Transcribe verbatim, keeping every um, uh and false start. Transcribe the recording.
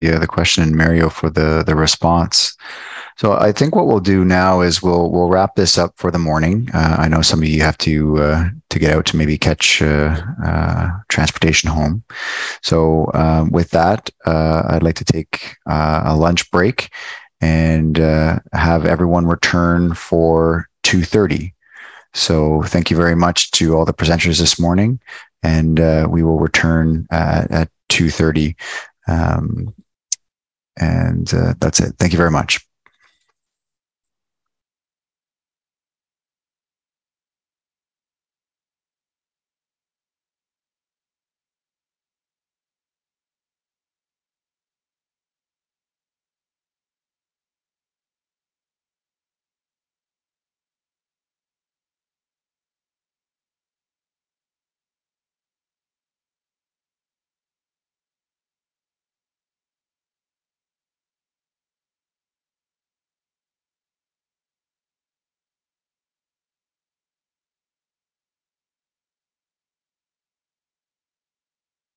yeah, the question and Mario for the the response. So I think what we'll do now is we'll we'll wrap this up for the morning. Uh, I know some of you have to uh, to get out to maybe catch uh, uh, transportation home. So um, with that, uh, I'd like to take uh, a lunch break and uh, have everyone return for two thirty. So thank you very much to all the presenters this morning, and uh, we will return uh, at two thirty. Um, and uh, that's it. Thank you very much.